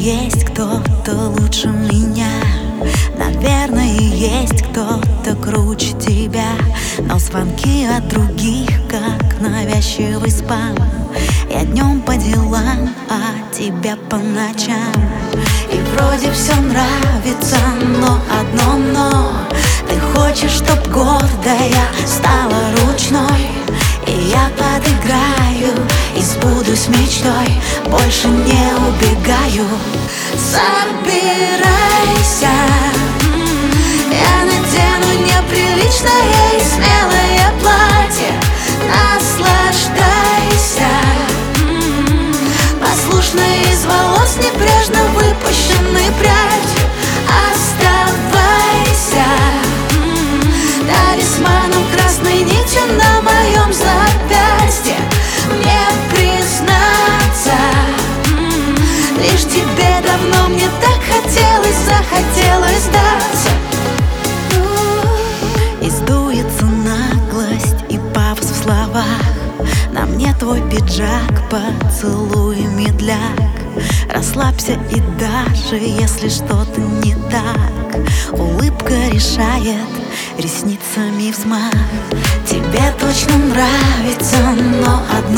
есть кто-то лучше меня. Наверное, есть кто-то круче тебя. Но звонки от других, как навязчивый спам. Я днем по делам, а тебя по ночам. И вроде все нравится, но одно но. Ты хочешь, чтоб гордая стала ручной. И я подыграю и сбудусь мечтой. Больше не убегаю. Собирайся, я надену неприличное и смелое платье. Наслаждайся, послушно из волос небрежно выпущенный прядь. Оставайся талисманом красной нитью на моем запястье. Мне признаться, лишь тебе давно мне так захотелось даться. И сдуется наглость и пафос в словах. На мне твой пиджак, поцелуй медляк. Расслабься, и даже если что-то не так, улыбка решает, ресницами взмах. Тебе точно нравится, но одно